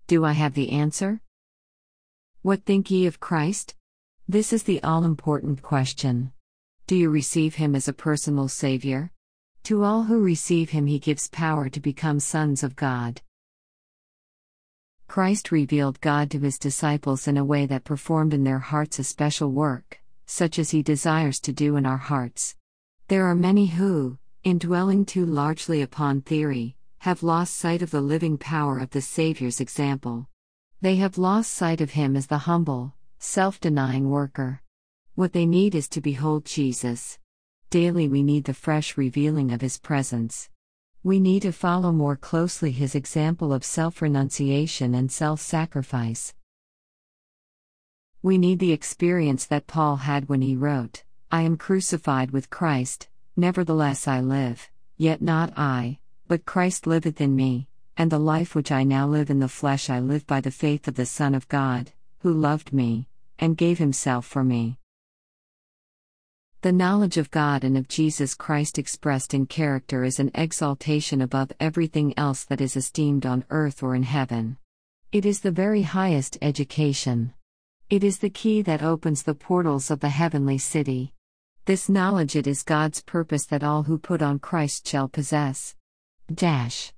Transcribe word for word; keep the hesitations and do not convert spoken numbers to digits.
Do I have the answer? What think ye of Christ? This is the all-important question. Do you receive him as a personal Savior? To all who receive him he gives power to become sons of God. Christ revealed God to his disciples in a way that performed in their hearts a special work, such as he desires to do in our hearts. There are many who, in dwelling too largely upon theory, have lost sight of the living power of the Savior's example. They have lost sight of him as the humble, self-denying worker. What they need is to behold Jesus. Daily we need the fresh revealing of his presence. We need to follow more closely his example of self-renunciation and self-sacrifice. We need the experience that Paul had when he wrote, "I am crucified with Christ, nevertheless I live, yet not I, but Christ liveth in me, and the life which I now live in the flesh I live by the faith of the Son of God, who loved me, and gave himself for me." The knowledge of God and of Jesus Christ expressed in character is an exaltation above everything else that is esteemed on earth or in heaven. It is the very highest education. It is the key that opens the portals of the heavenly city. This knowledge it is God's purpose that all who put on Christ shall possess. Dash.